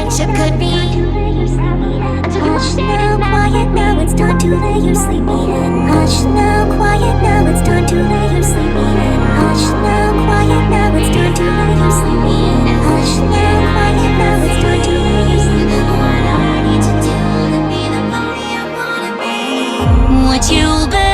relationship could be. Hush now, quiet now, it's time to lay your sleepy head. Hush now, quiet now, it's time to lay your sleepy head. Hush now, quiet now, it's time to lay your sleepy head. Hush now, quiet now, it's time to lay your sleepy head. What I need to do to be the mommy I wanna be. What you'll be.